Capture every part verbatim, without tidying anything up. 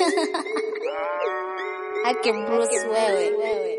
Haki Bruce wewe.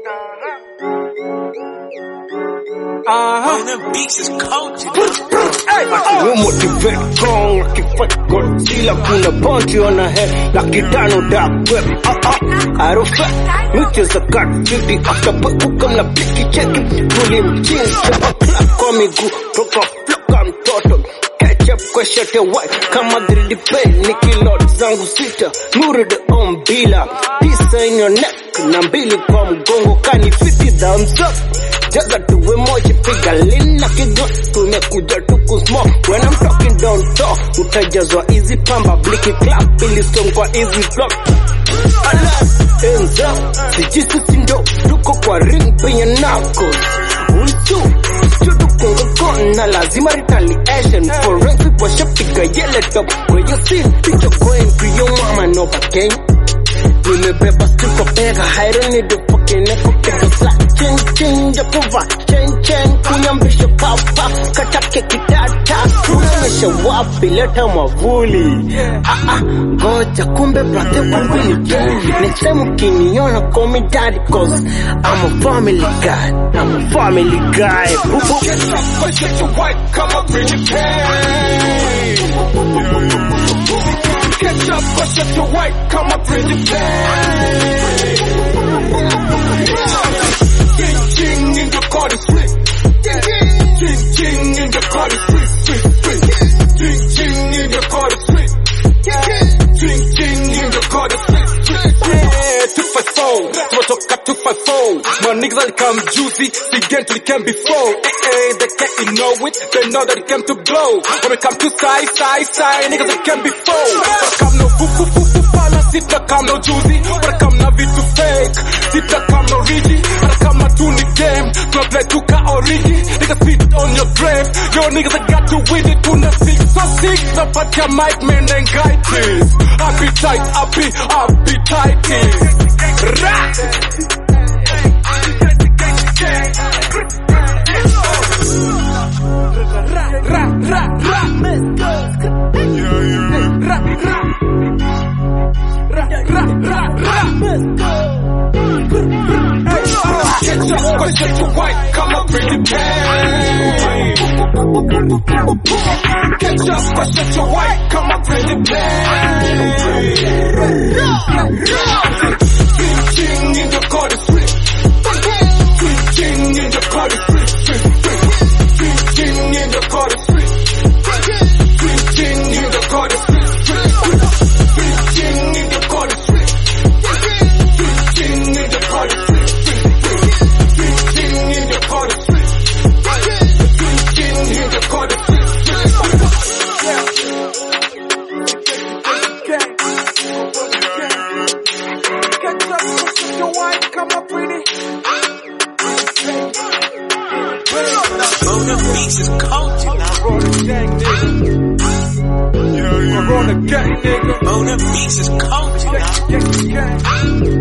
Uh-huh. Them beats is coaching. We motivate strong, akifight Godzilla, kuna bounty on her head, laki tano dark web. Uh-uh, I don't fat, meet a cut fifty, after buku come na picky checking, pulling jeans, step clap kwa miguu, toka flock I'm total. Catch up kwa shati ya white, kama gridi pay, Niki Lord zangu sita, nuru de ombila, pisa in your neck, na mbili kwa mgongo, kani fifty thumbs up. Jaga tuwe moja piga lina kigo tumekuja tuku smoke when I'm talking don't talk utajazwa easy pamba bliki clap ili song kwa easy block alas hands up sijisi sindo tuko kwa ring penye knuckles ulitu chudu kongo kona lazima retaliation forensic washapiga yele top where you see picha going to your mama no bakeng nimebeba stick of bega I don't need the fucking echo pick a flat chin chin japuva chen chen kunyambisha papa katake kitata kunyamisha wapi leta mavuli ah ah goja kumbe brother wangu ni juli next time ukiniona call me daddy cause I'm a family guy I'm a family guy Get up, push it to white, come up in your pain. Get up, push it to white, come up in your pain. Ching ching in the car is free. Ching ching in the car is free, free, free. Ching ching in the car is free. Ching ching in the car is free, free, free. two five four, tumetoka two five four. My niggas all come juicy, the gently can be full. Eh eh, they can't know it, they know that it came to blow. When we come to side, side, side, niggas they can be full. But come no foo foo foo foo fala, sit na come no juicy. But come na vitu fake, sit na come no rigi. But come to the game, club play to ka origi. Niggas spit on your grave, yo niggas I got to win it to the six so six. So but your mic man and guy please. Appetite, happy, appetite. Ra! Ra, ra, ra. Ra, ra. Ra, ra, ra, ra. Get up, go shake your white, come up in the pain. Get up, go shake your white, come up in the pain. Ching ching in the car is free. Ching ching in the car is free, free, free. Ching ching in the car is free. Ching ching in the car is free, free, free. Ching ching in the car is free. Ching ching in the car is free, free, free. Ching ching in the car is free. Ching ching in the car is free, free, free. White, come up pretty. Oh, the beats is coaching. I roll the gang, nigga. I roll the gang, nigga. Oh, the beats is coaching.